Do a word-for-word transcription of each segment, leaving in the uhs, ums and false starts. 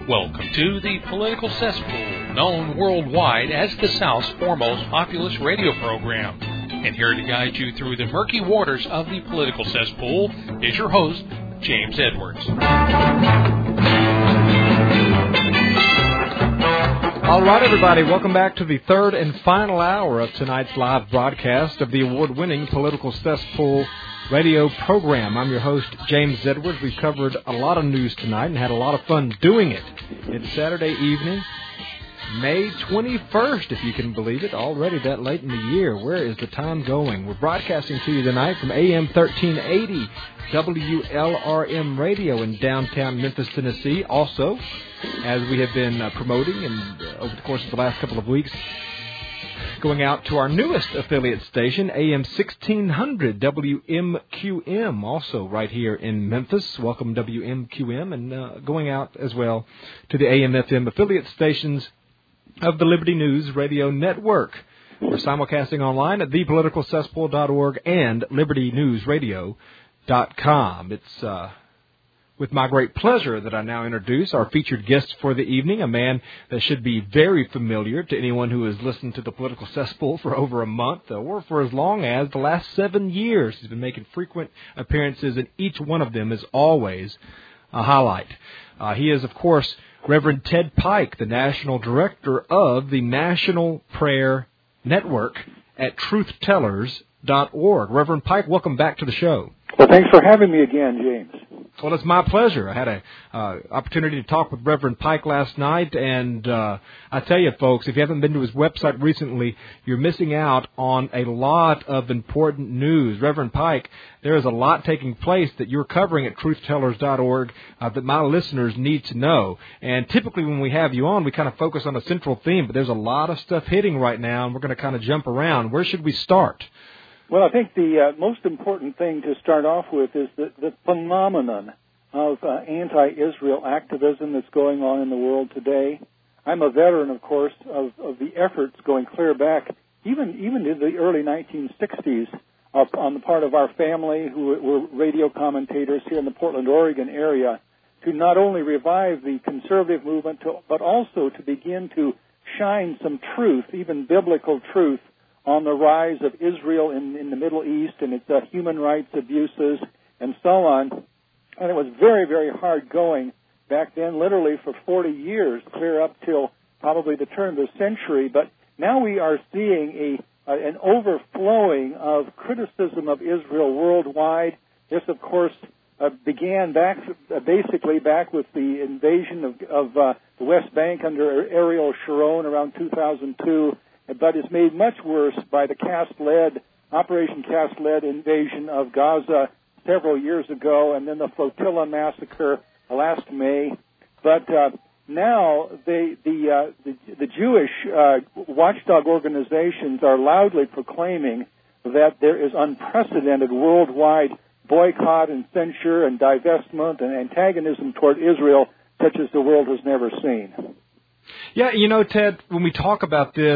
Welcome to the Political Cesspool, known worldwide as the South's foremost populist radio program. And here to guide you through the murky waters of the Political Cesspool is your host, James Edwards. All right, everybody, welcome back to the third and final hour of tonight's live broadcast of the award-winning Political Cesspool radio program. I'm your host, James Edwards. We've covered a lot of news tonight and had a lot of fun doing it. It's Saturday evening, May twenty-first, if you can believe it, already that late in the year. Where is the time going? We're broadcasting to you tonight from A M thirteen eighty W L R M Radio in downtown Memphis, Tennessee. Also, as we have been uh, promoting and uh, over the course of the last couple of weeks, going out to our newest affiliate station, A M sixteen hundred W M Q M, also right here in Memphis. Welcome, W M Q M, and uh, going out as well to the A M F M affiliate stations of the Liberty News Radio Network. We're simulcasting online at the political cesspool dot org and liberty news radio dot com. It's uh, with my great pleasure that I now introduce our featured guest for the evening, a man that should be very familiar to anyone who has listened to the Political Cesspool for over a month or for as long as the last seven years. He's been making frequent appearances, and each one of them is always a highlight. Uh, he is, of course, Reverend Ted Pike, the National Director of the National Prayer Network at truth tellers dot org. Reverend Pike, welcome back to the show. Well, thanks for having me again, James. Well, it's my pleasure. I had an uh, opportunity to talk with Reverend Pike last night, and uh, I tell you, folks, if you haven't been to his website recently, you're missing out on a lot of important news. Reverend Pike, there is a lot taking place that you're covering at truth tellers dot org uh, that my listeners need to know. And typically when we have you on, we kind of focus on a central theme, but there's a lot of stuff hitting right now, and we're going to kind of jump around. Where should we start? Well, I think the uh, most important thing to start off with is the, the phenomenon of uh, anti-Israel activism that's going on in the world today. I'm a veteran, of course, of, of the efforts going clear back, even even in the early nineteen sixties, uh, on the part of our family, who were radio commentators here in the Portland, Oregon area, to not only revive the conservative movement, to, but also to begin to shine some truth, even biblical truth, on the rise of Israel in, in the Middle East and its uh, human rights abuses and so on. And it was very, very hard going back then, literally for forty years, clear up till probably the turn of the century. But now we are seeing a uh, an overflowing of criticism of Israel worldwide. This, of course, uh, began back uh, basically back with the invasion of, of uh, the West Bank under Ariel Sharon around two thousand two. But is made much worse by the cast-led, Operation Cast-led invasion of Gaza several years ago, and then the Flotilla massacre last May. But uh, now they, the, uh, the the Jewish uh, watchdog organizations are loudly proclaiming that there is unprecedented worldwide boycott and censure and divestment and antagonism toward Israel such as the world has never seen. Yeah, you know, Ted, when we talk about this,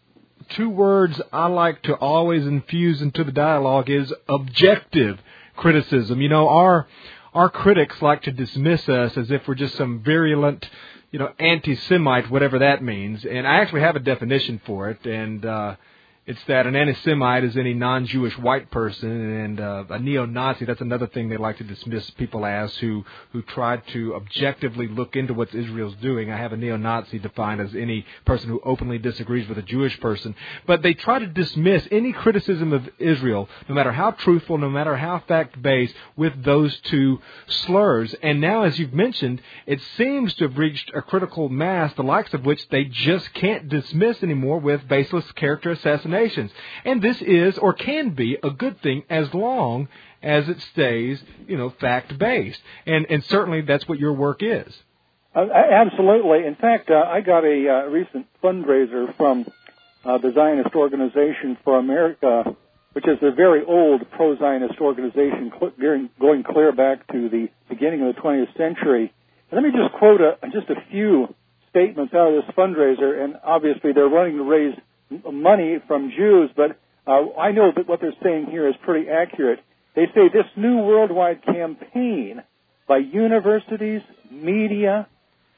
two words I like to always infuse into the dialogue is objective criticism. You know, our our critics like to dismiss us as if we're just some virulent, you know, anti-Semite, whatever that means. And I actually have a definition for it, and uh, it's that an anti-Semite is any non-Jewish white person, and uh, a neo-Nazi, that's another thing they like to dismiss people as who, who try to objectively look into what Israel's doing. I have a neo-Nazi defined as any person who openly disagrees with a Jewish person. But they try to dismiss any criticism of Israel, no matter how truthful, no matter how fact-based, with those two slurs. And now, as you've mentioned, it seems to have reached a critical mass, the likes of which they just can't dismiss anymore with baseless character assassination. And this is, or can be, a good thing as long as it stays, you know, fact-based. And and certainly that's what your work is. Uh, absolutely. In fact, uh, I got a uh, recent fundraiser from uh, the Zionist Organization for America, which is a very old pro-Zionist organization cl- going clear back to the beginning of the twentieth century. And let me just quote a, just a few statements out of this fundraiser, and obviously they're running to raise money from Jews, but uh, I know that what they're saying here is pretty accurate. They say this new worldwide campaign by universities, media,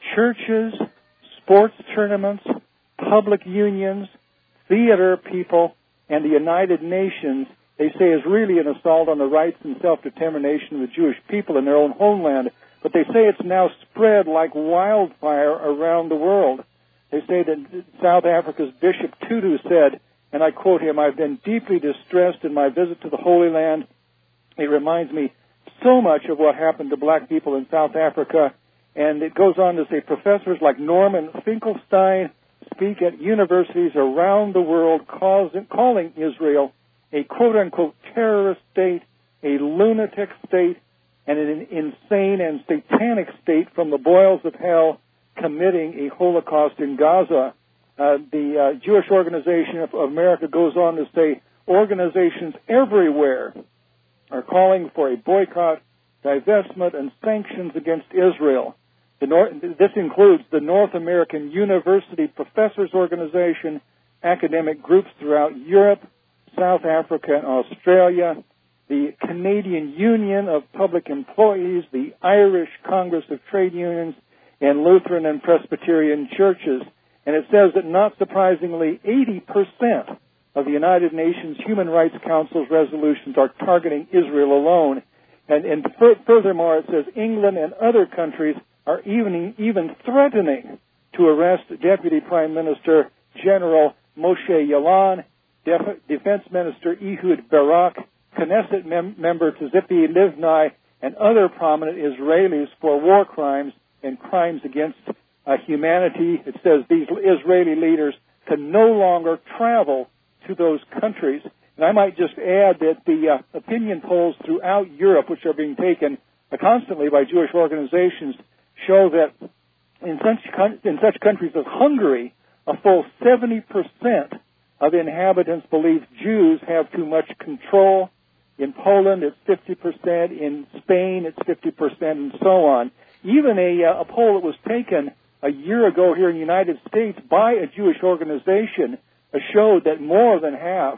churches, sports tournaments, public unions, theater people, and the United Nations, they say, is really an assault on the rights and self-determination of the Jewish people in their own homeland. But they say it's now spread like wildfire around the world. They say that South Africa's Bishop Tutu said, and I quote him, "I've been deeply distressed in my visit to the Holy Land. It reminds me so much of what happened to black people in South Africa." And it goes on to say professors like Norman Finkelstein speak at universities around the world causing, calling Israel a quote-unquote terrorist state, a lunatic state, and an insane and satanic state from the boils of hell, committing a Holocaust in Gaza. Uh, the uh, Jewish Organization of America goes on to say organizations everywhere are calling for a boycott, divestment, and sanctions against Israel. The North, this includes the North American University Professors Organization, academic groups throughout Europe, South Africa, and Australia, the Canadian Union of Public Employees, the Irish Congress of Trade Unions, and Lutheran and Presbyterian churches. And it says that, not surprisingly, eighty percent of the United Nations Human Rights Council's resolutions are targeting Israel alone. And, and f- furthermore, it says England and other countries are even, even threatening to arrest Deputy Prime Minister General Moshe Yaalon, Def- Defense Minister Ehud Barak, Knesset mem- member Tzipi Livni, and other prominent Israelis for war crimes and crimes against uh, humanity. It says these Israeli leaders can no longer travel to those countries. And I might just add that the uh, opinion polls throughout Europe, which are being taken uh, constantly by Jewish organizations, show that in such, con- in such countries as Hungary, a full seventy percent of inhabitants believe Jews have too much control. In Poland, it's fifty percent. In Spain, it's fifty percent, and so on. Even a, uh, a poll that was taken a year ago here in the United States by a Jewish organization uh, showed that more than half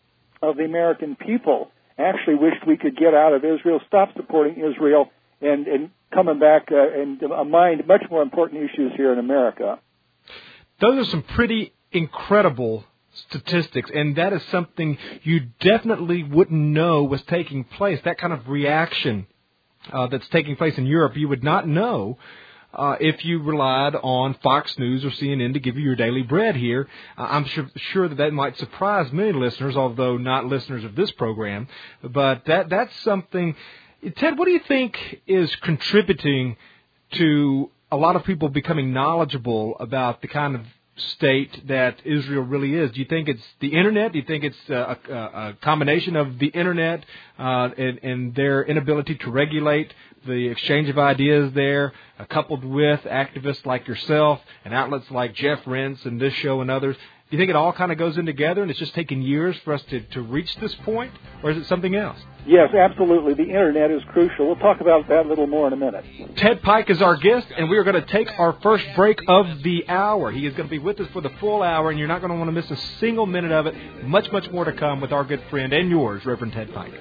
of the American people actually wished we could get out of Israel, stop supporting Israel, and, and coming back uh, and uh, mind much more important issues here in America. Those are some pretty incredible statistics, and that is something you definitely wouldn't know was taking place. That kind of reaction uh, that's taking place in Europe, you would not know uh, if you relied on Fox News or C N N to give you your daily bread here. Uh, I'm sure, sure that that might surprise many listeners, although not listeners of this program. But that that's something. Ted, what do you think is contributing to a lot of people becoming knowledgeable about the kind of state that Israel really is? Do you think it's the Internet? Do you think it's a, a, a combination of the Internet uh, and, and their inability to regulate the exchange of ideas there, uh, coupled with activists like yourself and outlets like Jeff Rense and this show and others? Do you think it all kind of goes in together and it's just taken years for us to, to reach this point, or is it something else? Yes, absolutely. The Internet is crucial. We'll talk about that a little more in a minute. Ted Pike is our guest, and we are going to take our first break of the hour. He is going to be with us for the full hour, and you're not going to want to miss a single minute of it. Much, much more to come with our good friend and yours, Reverend Ted Pike.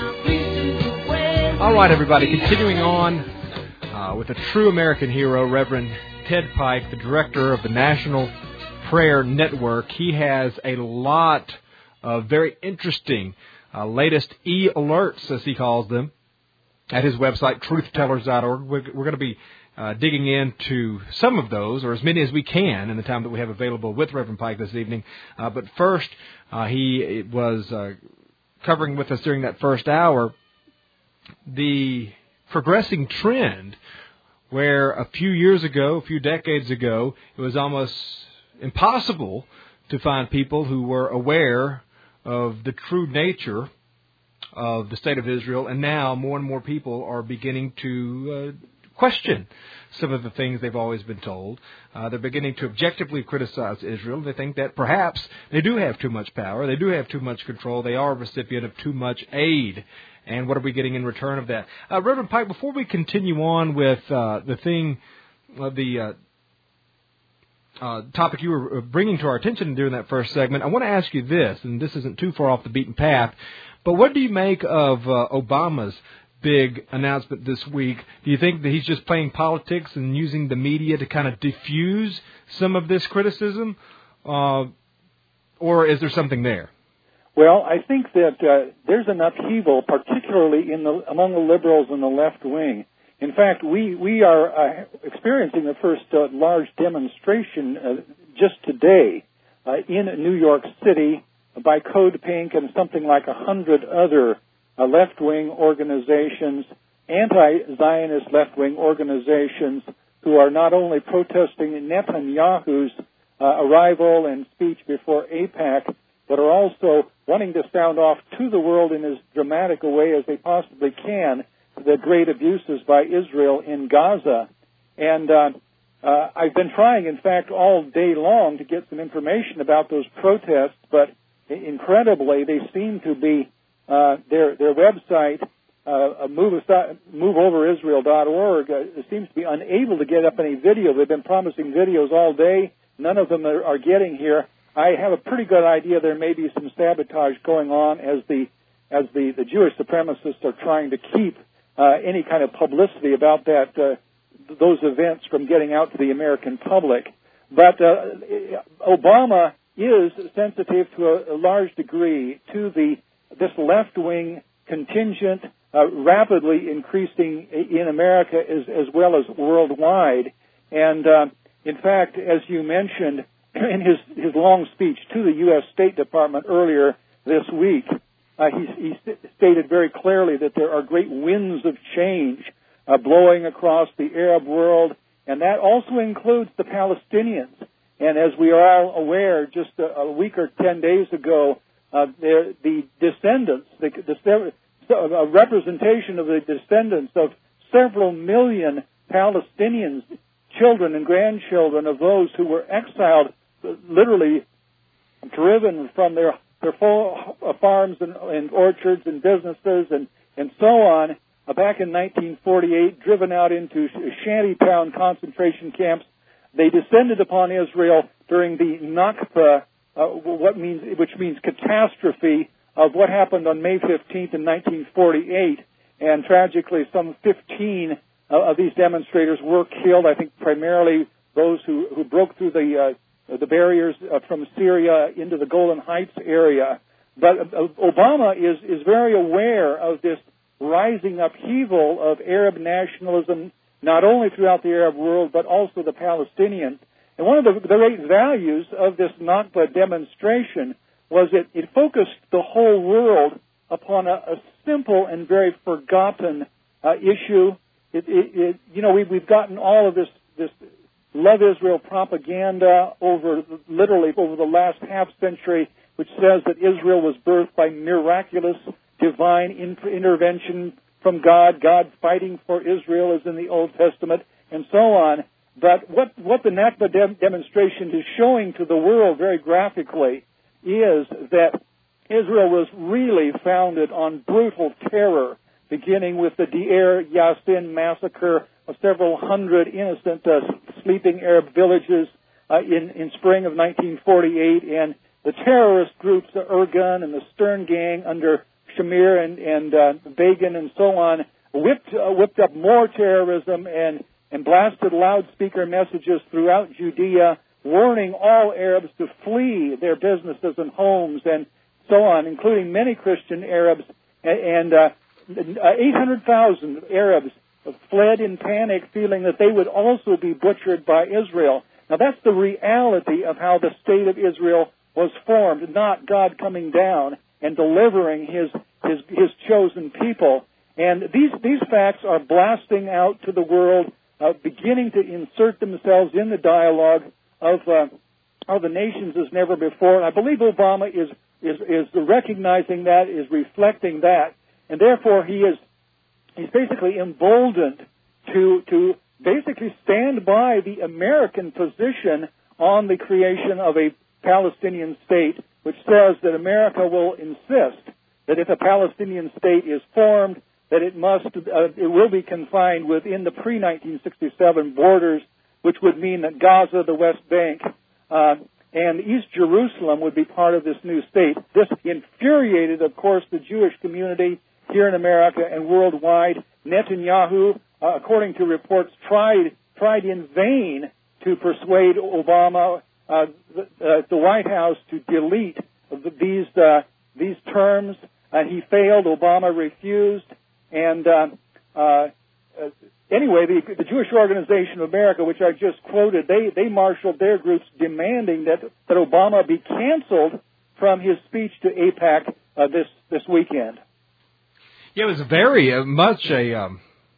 All right, everybody, continuing on uh, with a true American hero, Reverend Ted Pike, the director of the National Prayer Network. He has a lot of very interesting uh, latest e-alerts, as he calls them, at his website, truth tellers dot org. We're, we're going to be uh, digging into some of those, or as many as we can, in the time that we have available with Reverend Pike this evening. Uh, but first, uh, he was uh, covering with us during that first hour the progressing trend where a few years ago, a few decades ago, it was almost impossible to find people who were aware of the true nature of the state of Israel, and now more and more people are beginning to uh, question some of the things they've always been told. Uh, they're beginning to objectively criticize Israel. They think that perhaps they do have too much power, they do have too much control, they are a recipient of too much aid. And what are we getting in return of that? Uh, Reverend Pike, before we continue on with uh, the thing, uh, the uh, Uh, topic you were bringing to our attention during that first segment, I want to ask you this, and this isn't too far off the beaten path, but what do you make of uh, Obama's big announcement this week. Do you think that he's just playing politics and using the media to kind of diffuse some of this criticism, uh, or is there something there? Well, I think that uh, there's an upheaval, particularly in the among the liberals and the left wing. In fact, we we are uh, experiencing the first uh, large demonstration uh, just today uh, in New York City by Code Pink and something like a hundred other uh, left-wing organizations, anti-Zionist left-wing organizations, who are not only protesting Netanyahu's uh, arrival and speech before AIPAC, but are also wanting to sound off to the world in as dramatic a way as they possibly can the great abuses by Israel in Gaza. And uh, uh, I've been trying, in fact, all day long to get some information about those protests, but incredibly, they seem to be, uh, their their website, uh, move, aside, move over israel dot org, uh, seems to be unable to get up any video. They've been promising videos all day. None of them are, are getting here. I have a pretty good idea there may be some sabotage going on as the as the, the Jewish supremacists are trying to keep uh, any kind of publicity about that uh, those events from getting out to the American public. But uh, Obama is sensitive to a, a large degree to the this left-wing contingent uh, rapidly increasing in America as, as well as worldwide. And uh, in fact, as you mentioned in his, his long speech to the U S State Department earlier this week, uh, he, he st- stated very clearly that there are great winds of change uh, blowing across the Arab world, and that also includes the Palestinians. And as we are all aware, just a, a week or ten days ago, uh, the, the descendants, the, the, a representation of the descendants of several million Palestinians, children and grandchildren of those who were exiled, literally driven from their their farms and, and orchards and businesses and, and so on, uh, back in nineteen forty-eight, driven out into shantytown concentration camps. They descended upon Israel during the Nakba, uh, what means, which means catastrophe of what happened on May fifteenth in nineteen forty-eight. And tragically, some fifteen uh, of these demonstrators were killed. I think primarily those who, who broke through the uh, the barriers uh, from Syria into the Golan Heights area. But uh, Obama is is very aware of this rising upheaval of Arab nationalism, not only throughout the Arab world, but also the Palestinians. And one of the, the great values of this Nakba demonstration was that it focused the whole world upon a, a simple and very forgotten uh, issue. It, it, it, you know, we've, we've gotten all of this, this Love Israel propaganda over, literally over the last half century, which says that Israel was birthed by miraculous divine in, intervention from God, God fighting for Israel as in the Old Testament, and so on. But what, what the Nakba de- demonstration is showing to the world very graphically is that Israel was really founded on brutal terror, beginning with the Deir Yassin massacre of several hundred innocent uh, sleeping Arab villages uh, in, in spring of nineteen forty-eight, and the terrorist groups, the Irgun and the Stern Gang under Shamir and, and uh, Begin and so on, whipped uh, whipped up more terrorism and, and blasted loudspeaker messages throughout Judea, warning all Arabs to flee their businesses and homes and so on, including many Christian Arabs. And uh, eight hundred thousand Arabs fled in panic, feeling that they would also be butchered by Israel. Now, that's the reality of how the state of Israel was formed, not God coming down and delivering his his, his chosen people. And these, these facts are blasting out to the world, uh, beginning to insert themselves in the dialogue of uh, of the nations as never before. And I believe Obama is, is, is recognizing that, is reflecting that, and therefore he is he's basically emboldened to to basically stand by the American position on the creation of a Palestinian state, which says that America will insist that if a Palestinian state is formed, that it must uh, it will be confined within the pre nineteen sixty-seven borders, which would mean that Gaza, the West Bank, uh, and East Jerusalem would be part of this new state. This infuriated, of course, the Jewish community here in America and worldwide. Netanyahu, uh, according to reports, tried tried in vain to persuade Obama, uh, the, uh, the White House, to delete these uh, these terms. Uh, he failed. Obama refused. And uh, uh, anyway, the, the Jewish Organization of America, which I just quoted, they, they marshaled their groups demanding that, that Obama be canceled from his speech to AIPAC uh, this, this weekend. Yeah, it was very uh, much a... Um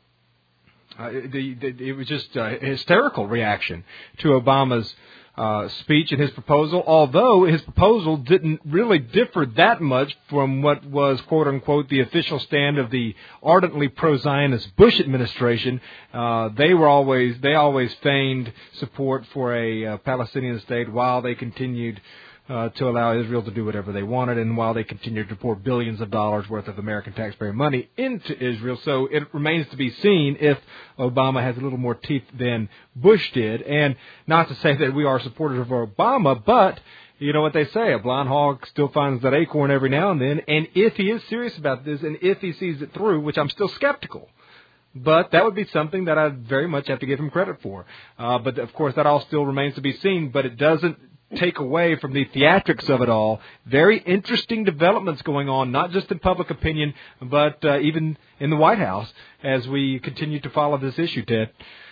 Uh, the, the, it was just a hysterical reaction to Obama's uh, speech and his proposal, although his proposal didn't really differ that much from what was, quote-unquote, the official stand of the ardently pro-Zionist Bush administration. Uh, they were always, they always feigned support for a uh, Palestinian state while they continued Uh, to allow Israel to do whatever they wanted, and while they continued to pour billions of dollars worth of American taxpayer money into Israel. So it remains to be seen if Obama has a little more teeth than Bush did. And not to say that we are supporters of Obama, but you know what they say, a blind hog still finds that acorn every now and then. And if he is serious about this, and if he sees it through, which I'm still skeptical, but that would be something that I very much have to give him credit for. Uh, but, of course, that all still remains to be seen, but it doesn't take away from the theatrics of it all. Very interesting developments going on, not just in public opinion, but uh, even in the White House as we continue to follow this issue, Ted.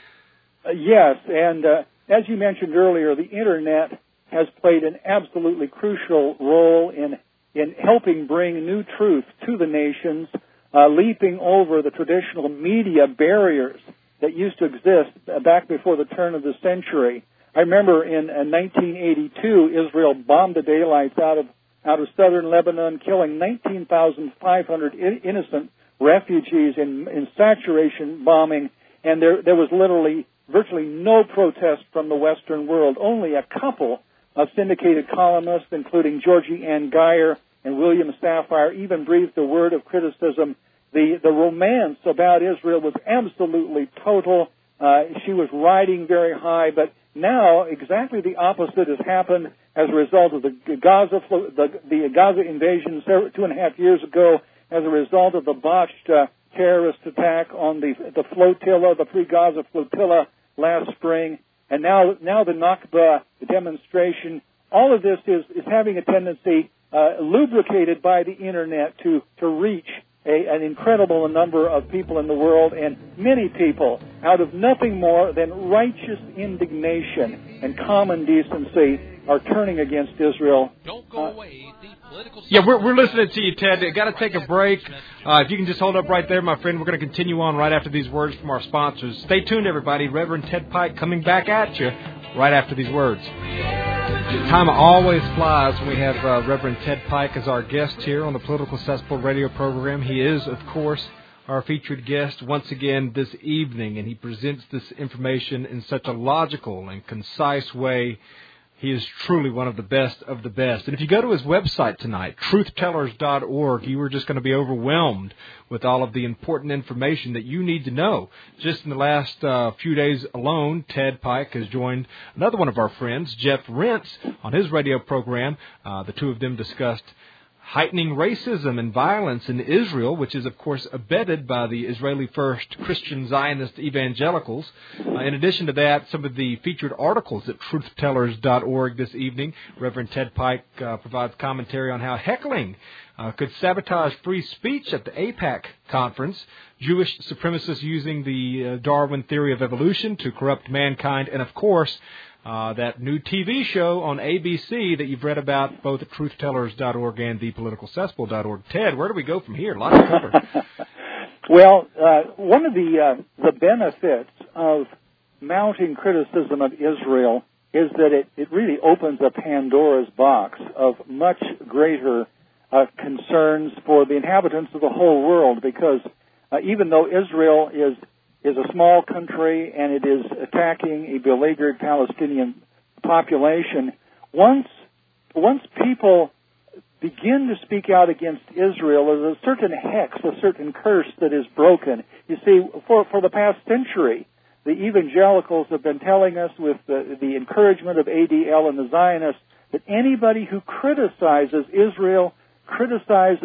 Uh, yes, and uh, as you mentioned earlier, the Internet has played an absolutely crucial role in, in helping bring new truth to the nations, uh, leaping over the traditional media barriers that used to exist back before the turn of the century. I remember in uh, nineteen eighty-two, Israel bombed the daylights out of out of southern Lebanon, killing nineteen thousand five hundred in, innocent refugees in, in saturation bombing, and there there was literally virtually no protest from the Western world. Only a couple of syndicated columnists, including Georgie Ann Geyer and William Safire, even breathed a word of criticism. The the romance about Israel was absolutely total. Uh, she was riding very high, but now exactly the opposite has happened as a result of the Gaza the, the Gaza invasion two and a half years ago, as a result of the botched uh, terrorist attack on the the flotilla, the pre-Gaza flotilla last spring, and now now the Nakba demonstration. All of this is is having a tendency, uh, lubricated by the Internet, to to reach A, an incredible number of people in the world, and many people, out of nothing more than righteous indignation and common decency, are turning against Israel. Don't go uh, away. The political yeah, we're, we're listening to you, Ted. Got to take a break. Uh, if you can just hold up right there, my friend, we're going to continue on right after these words from our sponsors. Stay tuned, everybody. Reverend Ted Pike coming back at you right after these words. Time always flies when we have uh, Reverend Ted Pike as our guest here on the Political Cesspool radio program. He is, of course, our featured guest once again this evening, and he presents this information in such a logical and concise way. He is truly one of the best of the best. And if you go to his website tonight, truth tellers dot org, you are just going to be overwhelmed with all of the important information that you need to know. Just in the last uh, few days alone, Ted Pike has joined another one of our friends, Jeff Rentz, on his radio program. Uh, the two of them discussed heightening racism and violence in Israel, which is, of course, abetted by the Israeli First Christian Zionist evangelicals. Uh, in addition to that, some of the featured articles at truth tellers dot org this evening, Reverend Ted Pike uh, provides commentary on how heckling uh, could sabotage free speech at the AIPAC conference, Jewish supremacists using the uh, Darwin theory of evolution to corrupt mankind, and, of course, Uh, that new T V show on A B C that you've read about both at truth tellers dot org and the political cesspool dot org. Ted, where do we go from here? A lot to cover. Well, uh, one of the uh, the benefits of mounting criticism of Israel is that it, it really opens a Pandora's box of much greater uh, concerns for the inhabitants of the whole world, because uh, even though Israel is is a small country and it is attacking a beleaguered Palestinian population, once once people begin to speak out against Israel, there's a certain hex, a certain curse that is broken. You see, for, for the past century, the evangelicals have been telling us, with the, the encouragement of A D L and the Zionists, that anybody who criticizes Israel criticizes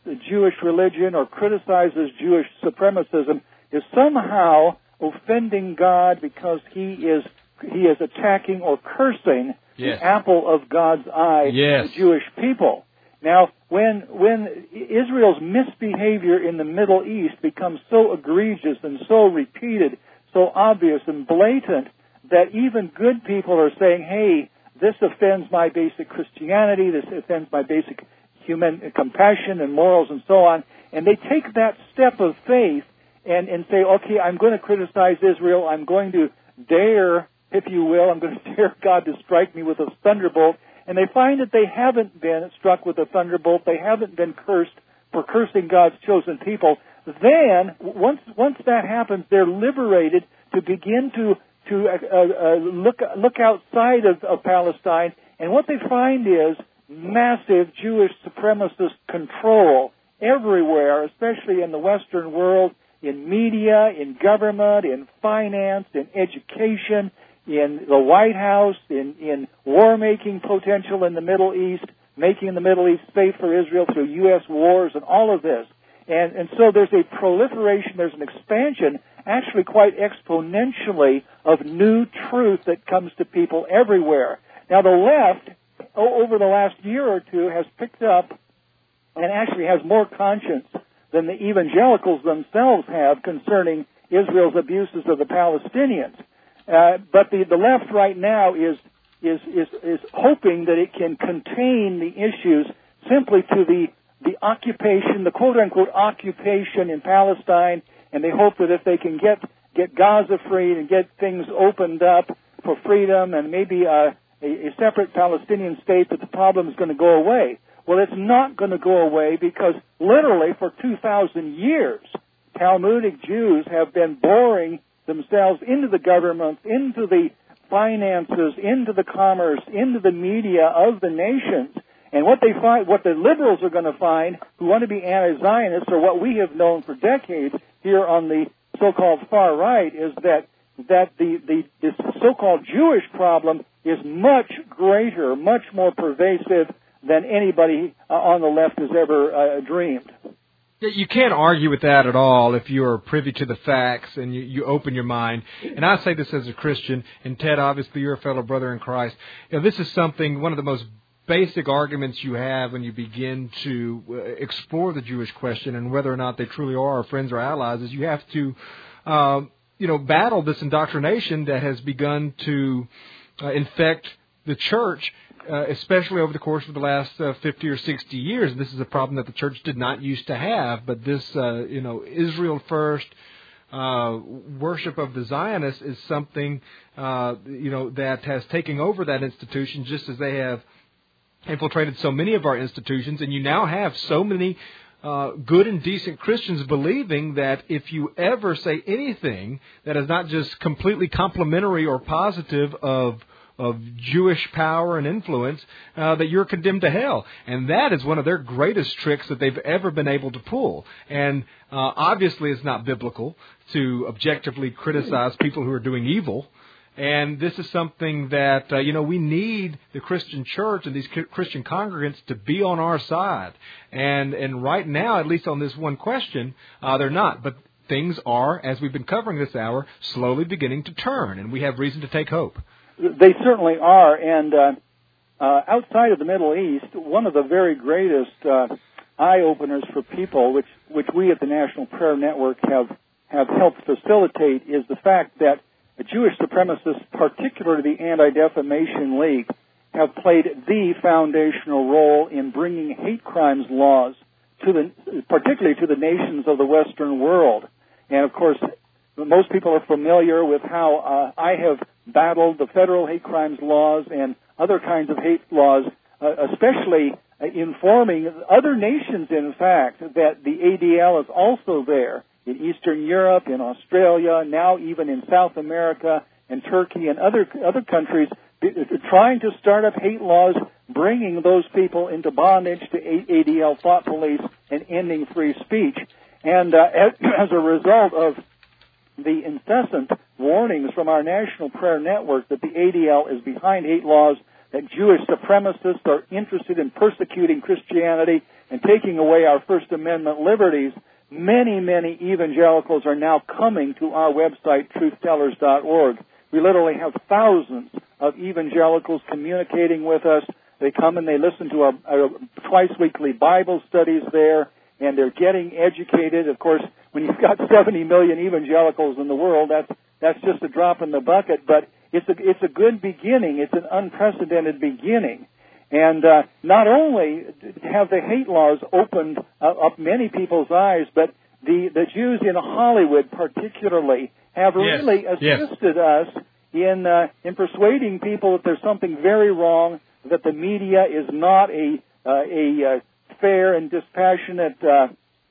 the Jewish religion or criticizes Jewish supremacism is somehow offending God because he is he is attacking or cursing yes. the apple of God's eye, yes. the Jewish people. Now, when when Israel's misbehavior in the Middle East becomes so egregious and so repeated, so obvious and blatant, that even good people are saying, hey, this offends my basic Christianity, this offends my basic human compassion and morals and so on, and they take that step of faith and, and say, okay, I'm going to criticize Israel, I'm going to dare, if you will, I'm going to dare God to strike me with a thunderbolt, and they find that they haven't been struck with a thunderbolt, they haven't been cursed for cursing God's chosen people. Then, once once that happens, they're liberated to begin to to uh, uh, look look outside of, of Palestine, and what they find is massive Jewish supremacist control everywhere, especially in the Western world, in media, in government, in finance, in education, in the White House, in, in war-making potential in the Middle East, making the Middle East safe for Israel through U S wars and all of this. And, and so there's a proliferation, there's an expansion, actually quite exponentially, of new truth that comes to people everywhere. Now the left, over the last year or two, has picked up and actually has more conscience than the evangelicals themselves have concerning Israel's abuses of the Palestinians. Uh, but the, the left right now is, is, is, is hoping that it can contain the issues simply to the, the occupation, the quote-unquote occupation in Palestine, and they hope that if they can get, get Gaza freed and get things opened up for freedom and maybe uh, a, a separate Palestinian state, that the problem is going to go away. Well, it's not going to go away because literally for two thousand years, Talmudic Jews have been boring themselves into the government, into the finances, into the commerce, into the media of the nations. And what they find, what the liberals are going to find, who want to be anti-Zionists, or what we have known for decades here on the so-called far right, is that that the, the this so-called Jewish problem is much greater, much more pervasive than anybody uh, on the left has ever uh, dreamed. You can't argue with that at all if you are privy to the facts and you, you open your mind. And I say this as a Christian, and Ted, obviously you're a fellow brother in Christ. You know, this is something, one of the most basic arguments you have when you begin to uh, explore the Jewish question and whether or not they truly are our friends or allies, is you have to, uh, you know, battle this indoctrination that has begun to uh, infect the church, Uh, especially over the course of the last uh, fifty or sixty years. This is a problem that the church did not used to have, but this, uh, you know, Israel first uh, worship of the Zionists is something, uh, you know, that has taken over that institution, just as they have infiltrated so many of our institutions. And you now have so many uh, good and decent Christians believing that if you ever say anything that is not just completely complimentary or positive of of Jewish power and influence, uh, that you're condemned to hell. And that is one of their greatest tricks that they've ever been able to pull. And uh, obviously it's not biblical to objectively criticize people who are doing evil. And this is something that, uh, you know, we need the Christian church and these Christian congregants to be on our side. And and right now, at least on this one question, uh, they're not. But things are, as we've been covering this hour, slowly beginning to turn. And we have reason to take hope. They certainly are, and uh, uh, outside of the Middle East, one of the very greatest uh, eye-openers for people, which which we at the National Prayer Network have, have helped facilitate, is the fact that Jewish supremacists, particularly the Anti-Defamation League, have played the foundational role in bringing hate crimes laws to the, particularly to the nations of the Western world. And of course, most people are familiar with how uh, I have battled the federal hate crimes laws and other kinds of hate laws, uh, especially uh, informing other nations, in fact, that the A D L is also there in Eastern Europe, in Australia, now even in South America and Turkey and other other countries, trying to start up hate laws, bringing those people into bondage to A D L thought police and ending free speech. And uh, as, as a result of the incessant warnings from our National Prayer Network that the A D L is behind hate laws, that Jewish supremacists are interested in persecuting Christianity, and taking away our First Amendment liberties, many, many evangelicals are now coming to our website, truth tellers dot org. We literally have thousands of evangelicals communicating with us. They come and they listen to our, our twice-weekly Bible studies there, and they're getting educated. Of course, when you've got seventy million evangelicals in the world, that's that's just a drop in the bucket, but it's a, it's a good beginning. It's an unprecedented beginning. And uh, not only have the hate laws opened uh, up many people's eyes, but the, the Jews in Hollywood particularly have yes. really assisted yes. us in uh, in persuading people that there's something very wrong, that the media is not a uh, a uh, fair and dispassionate uh,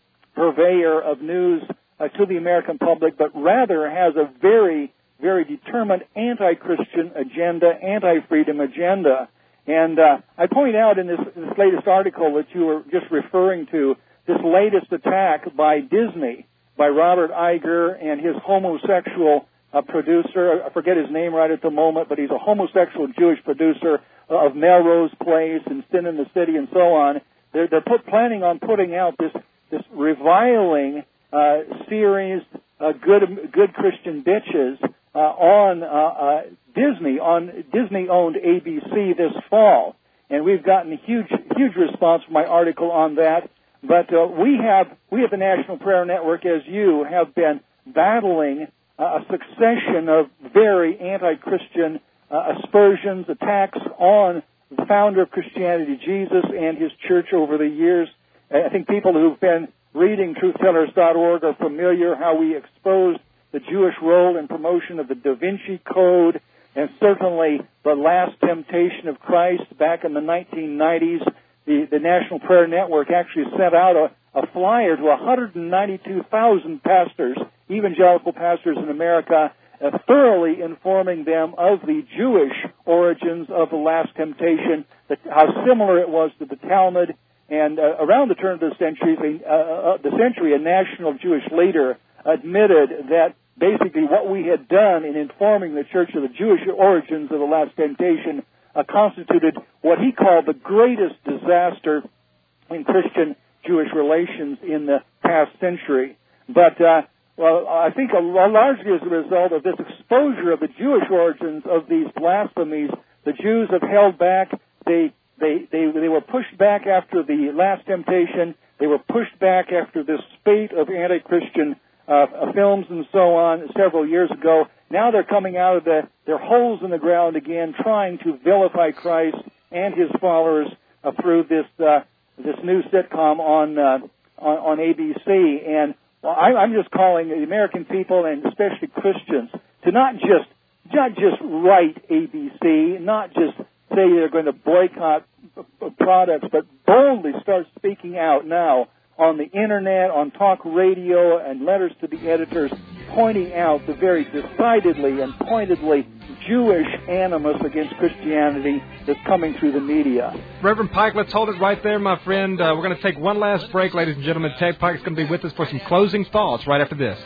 purveyor of news uh, to the American public, but rather has a very, very determined anti-Christian agenda, anti-freedom agenda. And uh, I point out in this, this latest article that you were just referring to, this latest attack by Disney, by Robert Iger and his homosexual uh, producer. I forget his name right at the moment, but he's a homosexual Jewish producer of Melrose Place and Sin in the City and so on. They're, they're put, planning on putting out this, this reviling uh, series, uh, good, good Christian bitches, uh, on uh, uh, Disney, on Disney-owned A B C this fall. And we've gotten a huge, huge response from my article on that. But uh, we have, we at the National Prayer Network, as you, have been battling uh, a succession of very anti-Christian uh, aspersions, attacks on the founder of Christianity, Jesus, and his church over the years. I think people who've been reading truth tellers dot org are familiar how we exposed the Jewish role in promotion of the Da Vinci Code, and certainly the last temptation of Christ back in the nineteen nineties. The, the National Prayer Network actually sent out a, a flyer to one hundred ninety-two thousand pastors, evangelical pastors in America, uh, thoroughly informing them of the Jewish origins of the last temptation, that, how similar it was to the Talmud. And uh, around the turn of the century, uh, uh, the century, a national Jewish leader admitted that basically what we had done in informing the church of the Jewish origins of the last temptation uh, constituted what he called the greatest disaster in Christian-Jewish relations in the past century. But, uh, well, I think a, largely as a result of this exposure of the Jewish origins of these blasphemies, the Jews have held back. They, they, they, they were pushed back after the last temptation. They were pushed back after this spate of anti-Christian Uh, films and so on several years ago. Now they're coming out of the, their holes in the ground again, trying to vilify Christ and his followers uh, through this uh, this new sitcom on, uh, on on A B C. And well, I, I'm just calling the American people, and especially Christians, to not just not just write A B C, not just say they're going to boycott products, but boldly start speaking out now on the Internet, on talk radio, and letters to the editors, pointing out the very decidedly and pointedly Jewish animus against Christianity that's coming through the media. Reverend Pike, let's hold it right there, my friend. Uh, we're going to take one last break, ladies and gentlemen. Ted Pike's going to be with us for some closing thoughts right after this.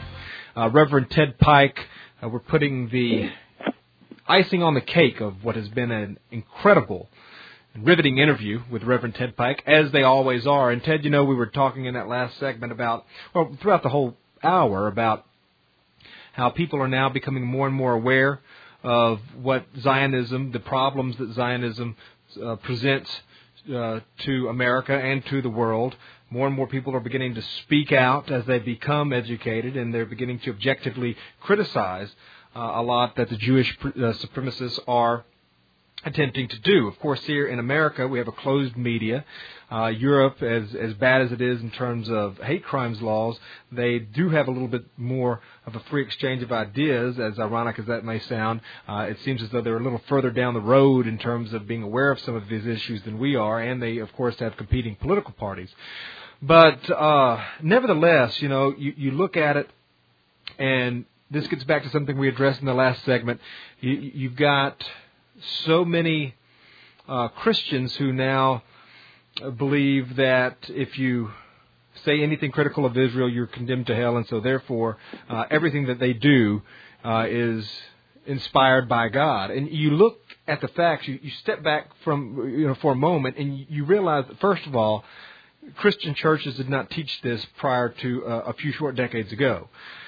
Uh, Reverend Ted Pike, uh, we're putting the icing on the cake of what has been an incredible riveting interview with Reverend Ted Pike, as they always are. And Ted, you know, we were talking in that last segment about, well, throughout the whole hour, about how people are now becoming more and more aware of what Zionism, the problems that Zionism uh, presents uh, to America and to the world. More and more people are beginning to speak out as they become educated, and they're beginning to objectively criticize uh, a lot that the Jewish uh, supremacists are attempting to do. Of course, here in America, we have a closed media. Uh, Europe, as as bad as it is in terms of hate crimes laws, they do have a little bit more of a free exchange of ideas, as ironic as that may sound. Uh, it seems as though they're a little further down the road in terms of being aware of some of these issues than we are, and they, of course, have competing political parties. But uh, nevertheless, you know, you, you look at it, and this gets back to something we addressed in the last segment. You, you've got so many uh, Christians who now believe that if you say anything critical of Israel, you're condemned to hell, and so therefore uh, everything that they do uh, is inspired by God. And you look at the facts, you, you step back from you know for a moment, and you realize that first of all, Christian churches did not teach this prior to uh, a few short decades ago.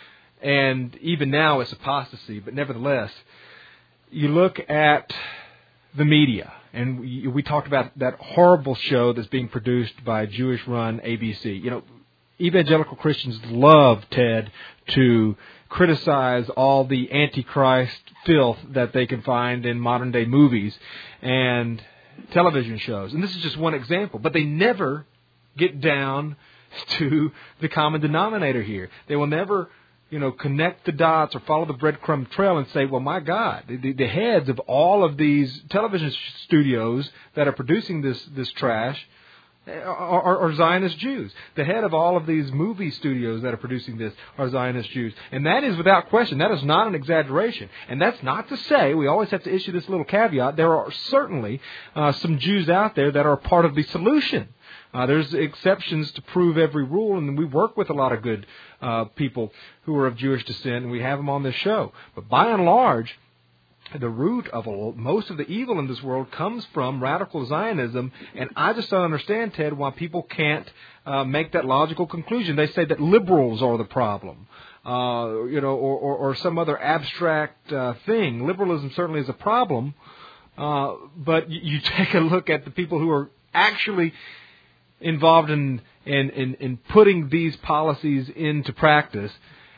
And even now it's apostasy, but nevertheless, you look at the media, and we, we talked about that horrible show that's being produced by Jewish-run A B C. You know, evangelical Christians love, Ted, to criticize all the Antichrist filth that they can find in modern-day movies and television shows. And this is just one example, but they never get down to the common denominator here. They will never, you know, connect the dots or follow the breadcrumb trail and say, well, my God, the, the heads of all of these television studios that are producing this, this trash are, are, are Zionist Jews. The head of all of these movie studios that are producing this are Zionist Jews. And that is without question. That is not an exaggeration. And that's not to say, we always have to issue this little caveat, there are certainly uh, some Jews out there that are part of the solution. Uh, there's exceptions to prove every rule, and we work with a lot of good uh, people who are of Jewish descent, and we have them on this show. But by and large, the root of all, most of the evil in this world comes from radical Zionism, and I just don't understand, Ted, why people can't uh, make that logical conclusion. They say that liberals are the problem, uh, you know, or, or, or some other abstract uh, thing. Liberalism certainly is a problem, uh, but you, you take a look at the people who are actually involved in, in, in, in putting these policies into practice,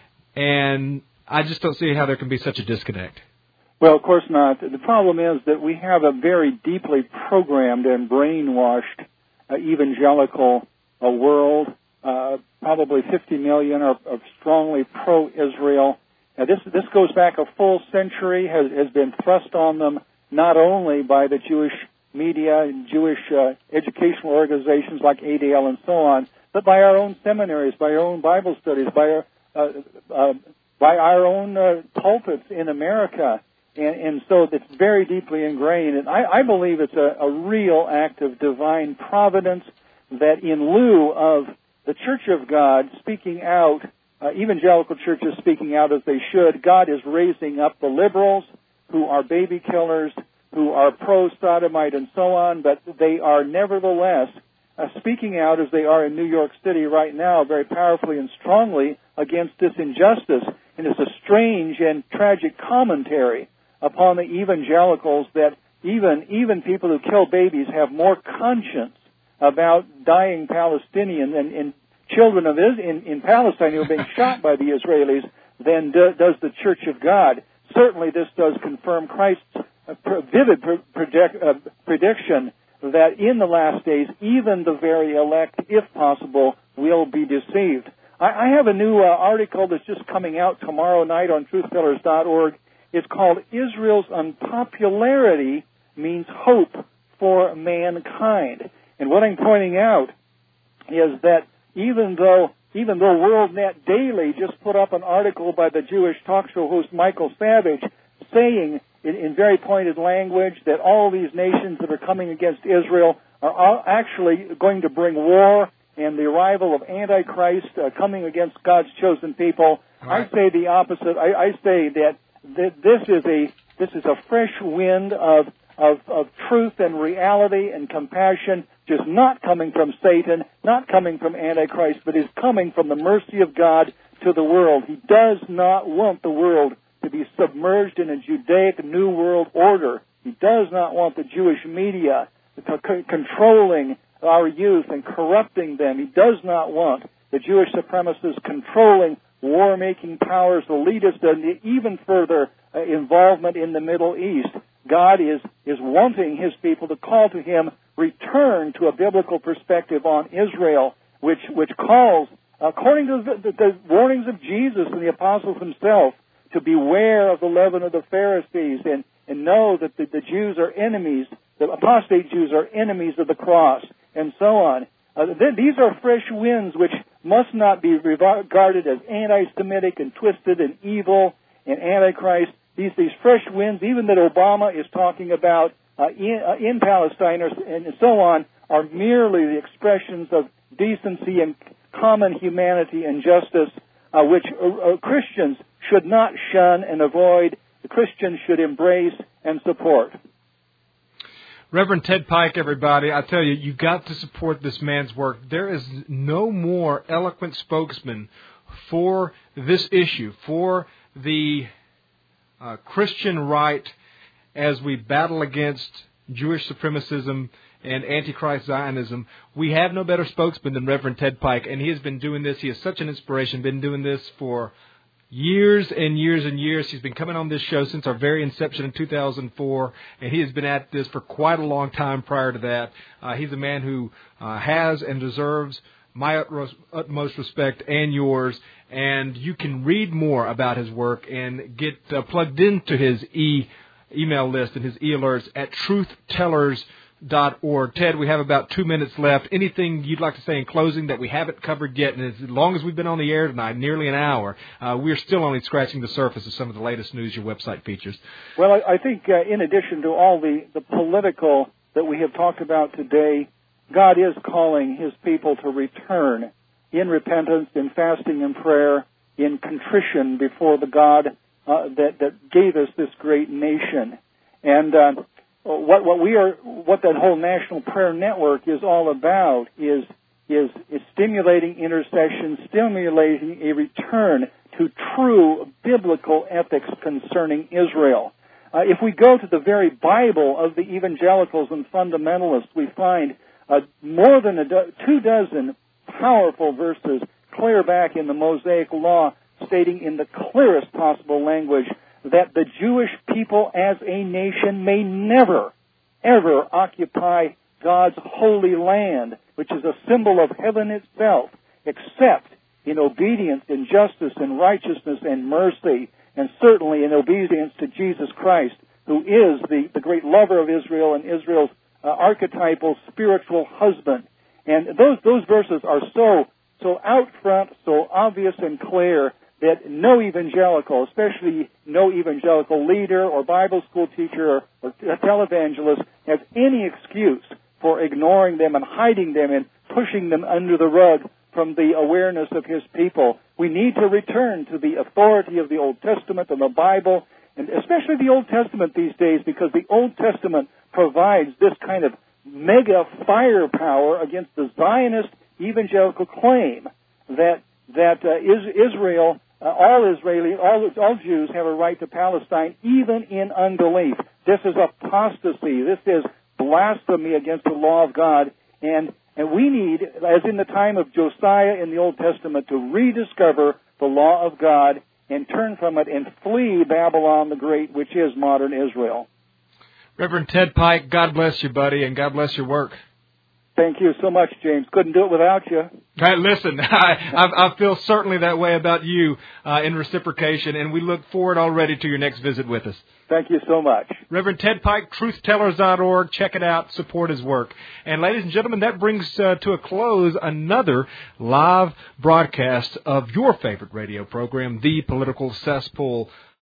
and I just don't see how there can be such a disconnect. Well, of course not. The problem is that we have a very deeply programmed and brainwashed uh, evangelical uh, world. Uh, probably fifty million are, are strongly pro-Israel. Now, this this goes back a full century, has, has been thrust on them not only by the Jewish media and Jewish uh, educational organizations like A D L and so on, but by our own seminaries, by our own Bible studies, by our, uh, uh, by our own uh, pulpits in America. And, and so it's very deeply ingrained. And I, I believe it's a, a real act of divine providence that in lieu of the Church of God speaking out, uh, evangelical churches speaking out as they should, God is raising up the liberals who are baby killers, who are pro-sodomite and so on, but they are nevertheless uh, speaking out as they are in New York City right now very powerfully and strongly against this injustice. And it's a strange and tragic commentary upon the evangelicals that even even people who kill babies have more conscience about dying Palestinians and, and children of Is- in, in Palestine who are being shot by the Israelis than do, does the Church of God. Certainly this does confirm Christ's uh, vivid pre- predict, uh, prediction that in the last days even the very elect, if possible, will be deceived. I, I have a new uh, article that's just coming out tomorrow night on truth tellers dot org. It's called Israel's Unpopularity Means Hope for Mankind. And what I'm pointing out is that even though even though WorldNet Daily just put up an article by the Jewish talk show host Michael Savage saying in, in very pointed language that all these nations that are coming against Israel are all actually going to bring war and the arrival of Antichrist uh, coming against God's chosen people, right. I say the opposite. I, I say that this is a this is a fresh wind of, of of truth and reality and compassion, just not coming from Satan, not coming from Antichrist, but is coming from the mercy of God to the world. He does not want the world to be submerged in a Judaic New World Order. He does not want the Jewish media controlling our youth and corrupting them. He does not want the Jewish supremacists controlling war-making powers, the elitists, and even further uh, involvement in the Middle East. God is, is wanting His people to call to Him, return to a biblical perspective on Israel, which, which calls, according to the, the, the warnings of Jesus and the apostles himself, to beware of the leaven of the Pharisees and, and know that the, the Jews are enemies, the apostate Jews are enemies of the cross, and so on. Uh, th- these are fresh winds which must not be regarded as anti-Semitic and twisted and evil and Antichrist. These these fresh winds, even that Obama is talking about uh, in, uh, in Palestine or, and so on, are merely the expressions of decency and common humanity and justice, uh, which uh, uh, Christians should not shun and avoid. The Christians should embrace and support. Reverend Ted Pike, everybody, I tell you, you've got to support this man's work. There is no more eloquent spokesman for this issue, for the uh, Christian right as we battle against Jewish supremacism and Antichrist Zionism. We have no better spokesman than Reverend Ted Pike, and he has been doing this. He is such an inspiration, been doing this for years and years and years. He's been coming on this show since our very inception in two thousand four, and he has been at this for quite a long time prior to that. Uh, he's a man who uh, has and deserves my utmost respect and yours, and you can read more about his work and get uh, plugged into his e email list and his e-alerts at truth tellers dot org. Ted, we have about two minutes left. Anything you'd like to say in closing that we haven't covered yet? And as long as we've been on the air tonight, nearly an hour, uh, we're still only scratching the surface of some of the latest news your website features. Well, I, I think uh, in addition to all the, the political that we have talked about today, God is calling His people to return in repentance, in fasting and prayer, in contrition before the God uh, that, that gave us this great nation. And uh, What, what we are, what that whole National Prayer Network is all about is, is, is stimulating intercession, stimulating a return to true biblical ethics concerning Israel. Uh, if we go to the very Bible of the evangelicals and fundamentalists, we find uh, more than a do- two dozen powerful verses clear back in the Mosaic Law, stating in the clearest possible language that the Jewish people as a nation may never, ever occupy God's holy land, which is a symbol of heaven itself, except in obedience, in justice, in righteousness, and mercy, and certainly in obedience to Jesus Christ, who is the, the great lover of Israel and Israel's uh, archetypal spiritual husband. And those, those verses are so, so out front, so obvious and clear, that no evangelical, especially no evangelical leader or Bible school teacher or, or televangelist, has any excuse for ignoring them and hiding them and pushing them under the rug from the awareness of His people. We need to return to the authority of the Old Testament and the Bible, and especially the Old Testament these days, because the Old Testament provides this kind of mega firepower against the Zionist evangelical claim that that uh, is, Israel, uh, all Israeli, all, all Jews have a right to Palestine, even in unbelief. This is apostasy. This is blasphemy against the law of God. And, and we need, as in the time of Josiah in the Old Testament, to rediscover the law of God and turn from it and flee Babylon the Great, which is modern Israel. Reverend Ted Pike, God bless you, buddy, and God bless your work. Thank you so much, James. Couldn't do it without you. Right, listen, I, I, I feel certainly that way about you uh, in reciprocation, and we look forward already to your next visit with us. Thank you so much. Reverend Ted Pike, truth tellers dot org. Check it out. Support his work. And ladies and gentlemen, that brings uh, to a close another live broadcast of your favorite radio program, The Political Cesspool.